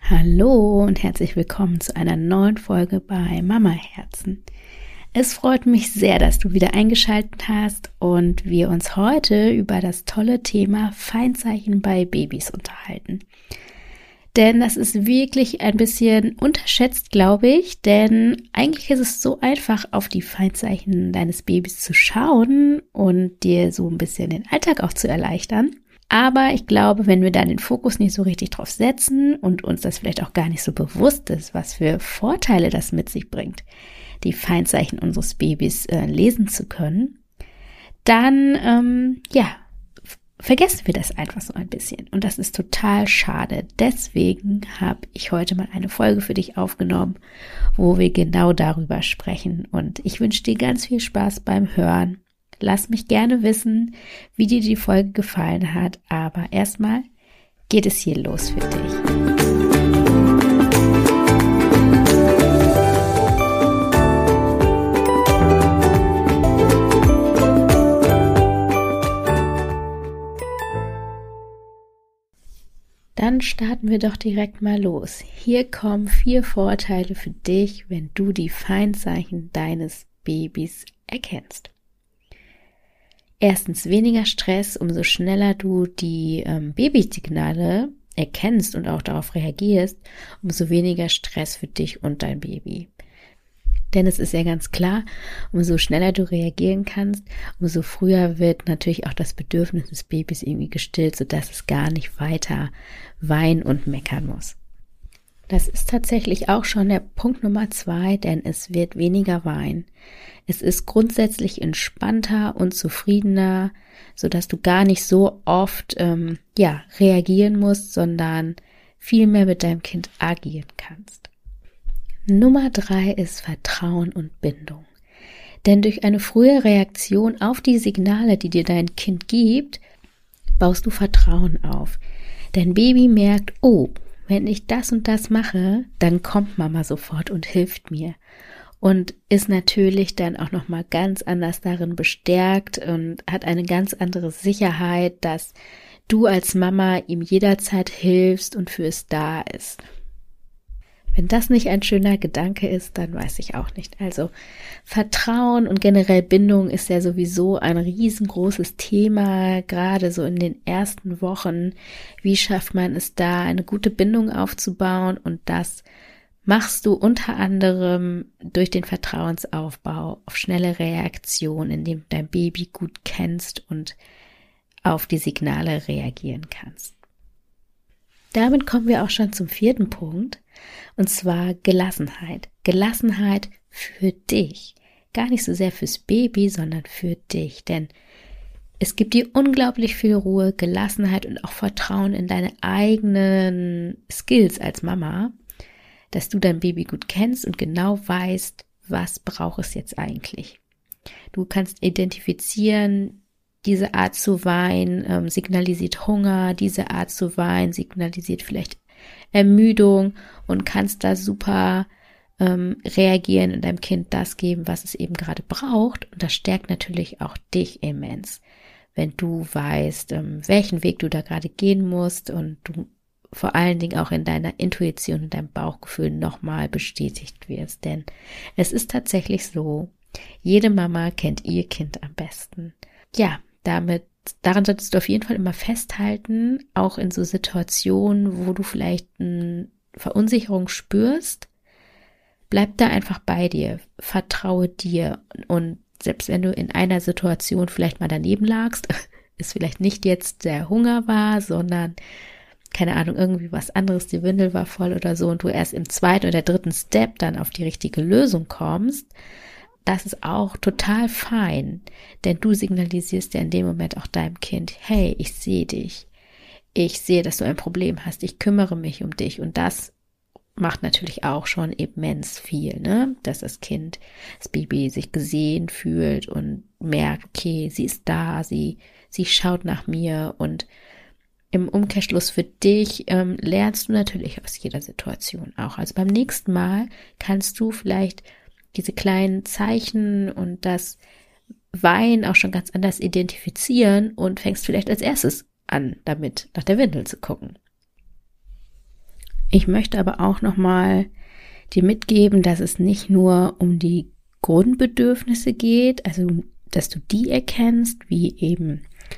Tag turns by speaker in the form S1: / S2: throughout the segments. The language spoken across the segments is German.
S1: Hallo und herzlich willkommen zu einer neuen Folge bei Mama Herzen. Es freut mich sehr, dass du wieder eingeschaltet hast und wir uns heute über das tolle Thema Feinzeichen bei Babys unterhalten. Denn das ist wirklich ein bisschen unterschätzt, glaube ich, denn eigentlich ist es so einfach, auf die Feinzeichen deines Babys zu schauen und dir so ein bisschen den Alltag auch zu erleichtern. Aber ich glaube, wenn wir da den Fokus nicht so richtig drauf setzen und uns das vielleicht auch gar nicht so bewusst ist, was für Vorteile das mit sich bringt, die Feinzeichen unseres Babys lesen zu können, dann, vergessen wir das einfach so ein bisschen. Und das ist total schade. Deswegen habe ich heute mal eine Folge für dich aufgenommen, wo wir genau darüber sprechen. Und ich wünsche dir ganz viel Spaß beim Hören. Lass mich gerne wissen, wie dir die Folge gefallen hat, aber erstmal geht es hier los für dich. Dann starten wir doch direkt mal los. Hier kommen 4 Vorteile für dich, wenn du die Feinzeichen deines Babys erkennst. Erstens, weniger Stress, umso schneller du die Babysignale erkennst und auch darauf reagierst, umso weniger Stress für dich und dein Baby. Denn es ist ja ganz klar, umso schneller du reagieren kannst, umso früher wird natürlich auch das Bedürfnis des Babys irgendwie gestillt, sodass es gar nicht weiter weinen und meckern muss. Das ist tatsächlich auch schon der Punkt Nummer 2, denn es wird weniger weinen. Es ist grundsätzlich entspannter und zufriedener, sodass du gar nicht so oft reagieren musst, sondern viel mehr mit deinem Kind agieren kannst. Nummer 3 ist Vertrauen und Bindung. Denn durch eine frühe Reaktion auf die Signale, die dir dein Kind gibt, baust du Vertrauen auf. Dein Baby merkt, oh, wenn ich das und das mache, dann kommt Mama sofort und hilft mir. Und ist natürlich dann auch nochmal ganz anders darin bestärkt und hat eine ganz andere Sicherheit, dass du als Mama ihm jederzeit hilfst und für es da ist. Wenn das nicht ein schöner Gedanke ist, dann weiß ich auch nicht. Also Vertrauen und generell Bindung ist ja sowieso ein riesengroßes Thema, gerade so in den ersten Wochen. Wie schafft man es da, eine gute Bindung aufzubauen? Und das machst du unter anderem durch den Vertrauensaufbau auf schnelle Reaktion, indem du dein Baby gut kennst und auf die Signale reagieren kannst. Damit kommen wir auch schon zum 4. Punkt, und zwar Gelassenheit. Gelassenheit für dich. Gar nicht so sehr fürs Baby, sondern für dich, denn es gibt dir unglaublich viel Ruhe, Gelassenheit und auch Vertrauen in deine eigenen Skills als Mama, dass du dein Baby gut kennst und genau weißt, was braucht es jetzt eigentlich. Du kannst identifizieren, diese Art zu weinen signalisiert Hunger, diese Art zu weinen signalisiert vielleicht Ermüdung und kannst da super reagieren und deinem Kind das geben, was es eben gerade braucht. Und das stärkt natürlich auch dich immens, wenn du weißt, welchen Weg du da gerade gehen musst und du vor allen Dingen auch in deiner Intuition und deinem Bauchgefühl nochmal bestätigt wirst. Denn es ist tatsächlich so, jede Mama kennt ihr Kind am besten. Ja, daran solltest du auf jeden Fall immer festhalten, auch in so Situationen, wo du vielleicht eine Verunsicherung spürst. Bleib da einfach bei dir, vertraue dir und selbst wenn du in einer Situation vielleicht mal daneben lagst, es vielleicht nicht jetzt der Hunger war, sondern keine Ahnung, irgendwie was anderes, die Windel war voll oder so und du erst im 2. oder 3. Step dann auf die richtige Lösung kommst, das ist auch total fein, denn du signalisierst ja in dem Moment auch deinem Kind, hey, ich sehe dich, ich sehe, dass du ein Problem hast, ich kümmere mich um dich und das macht natürlich auch schon immens viel, ne? Dass das Kind, das Baby sich gesehen fühlt und merkt, okay, sie ist da, sie schaut nach mir und im Umkehrschluss für dich lernst du natürlich aus jeder Situation auch. Also beim nächsten Mal kannst du vielleicht diese kleinen Zeichen und das Weinen auch schon ganz anders identifizieren und fängst vielleicht als erstes an, damit nach der Windel zu gucken. Ich möchte aber auch nochmal dir mitgeben, dass es nicht nur um die Grundbedürfnisse geht, also dass du die erkennst, wie eben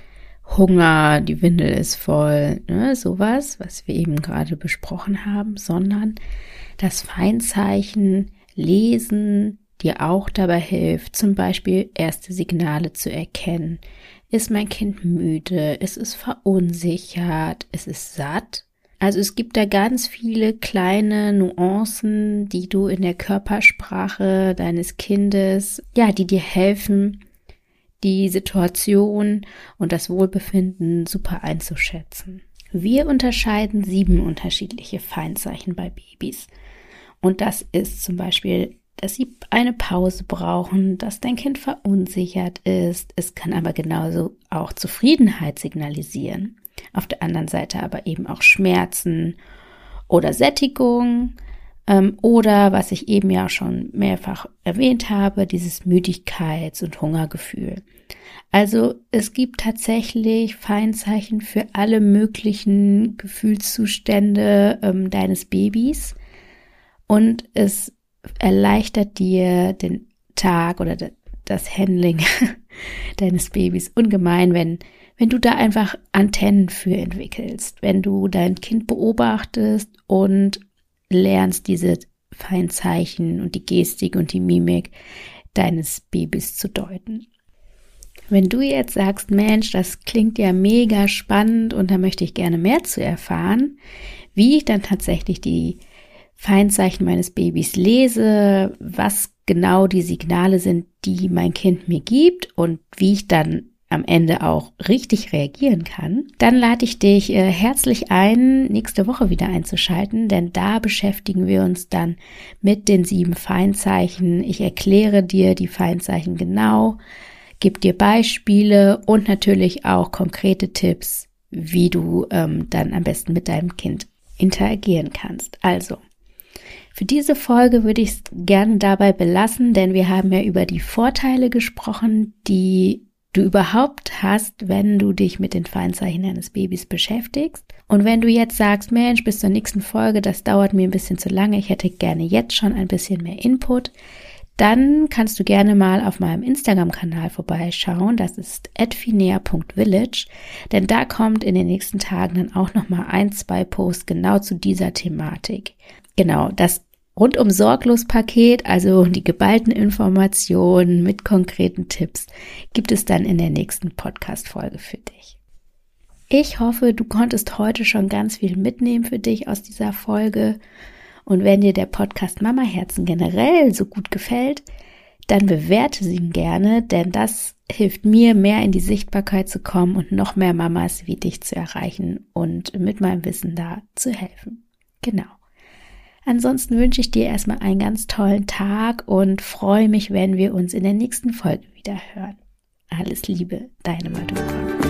S1: Hunger, die Windel ist voll, sowas, was wir eben gerade besprochen haben, sondern das Feinzeichen Lesen dir auch dabei hilft, zum Beispiel erste Signale zu erkennen. Ist mein Kind müde? Ist es verunsichert? Ist es satt? Also es gibt da ganz viele kleine Nuancen, die du in der Körpersprache deines Kindes, die dir helfen, die Situation und das Wohlbefinden super einzuschätzen. Wir unterscheiden 7 unterschiedliche Feinzeichen bei Babys. Und das ist zum Beispiel, dass sie eine Pause brauchen, dass dein Kind verunsichert ist. Es kann aber genauso auch Zufriedenheit signalisieren. Auf der anderen Seite aber eben auch Schmerzen oder Sättigung oder, was ich eben ja schon mehrfach erwähnt habe, dieses Müdigkeits- und Hungergefühl. Also es gibt tatsächlich Feinzeichen für alle möglichen Gefühlszustände deines Babys und es erleichtert dir den Tag oder das Handling deines Babys ungemein, wenn du da einfach Antennen für entwickelst, wenn du dein Kind beobachtest und lernst, diese Feinzeichen und die Gestik und die Mimik deines Babys zu deuten. Wenn du jetzt sagst, Mensch, das klingt ja mega spannend und da möchte ich gerne mehr zu erfahren, wie ich dann tatsächlich die Feinzeichen meines Babys lese, was genau die Signale sind, die mein Kind mir gibt und wie ich dann am Ende auch richtig reagieren kann, dann lade ich dich herzlich ein, nächste Woche wieder einzuschalten, denn da beschäftigen wir uns dann mit den 7 Feinzeichen. Ich erkläre dir die Feinzeichen genau, gebe dir Beispiele und natürlich auch konkrete Tipps, wie du dann am besten mit deinem Kind interagieren kannst. Also, für diese Folge würde ich es gerne dabei belassen, denn wir haben ja über die Vorteile gesprochen, die du überhaupt hast, wenn du dich mit den Feinzeichen deines Babys beschäftigst. Und wenn du jetzt sagst, Mensch, bis zur nächsten Folge, das dauert mir ein bisschen zu lange, ich hätte gerne jetzt schon ein bisschen mehr Input, dann kannst du gerne mal auf meinem Instagram-Kanal vorbeischauen. Das ist @finea.village, denn da kommt in den nächsten Tagen dann auch nochmal 1-2 Posts genau zu dieser Thematik. Genau, das rundum sorglos Paket, also die geballten Informationen mit konkreten Tipps, gibt es dann in der nächsten Podcast-Folge für dich. Ich hoffe, du konntest heute schon ganz viel mitnehmen für dich aus dieser Folge. Und wenn dir der Podcast Mama Herzen generell so gut gefällt, dann bewerte ihn gerne, denn das hilft mir, mehr in die Sichtbarkeit zu kommen und noch mehr Mamas wie dich zu erreichen und mit meinem Wissen da zu helfen. Genau. Ansonsten wünsche ich dir erstmal einen ganz tollen Tag und freue mich, wenn wir uns in der nächsten Folge wieder hören. Alles Liebe, deine Madoka.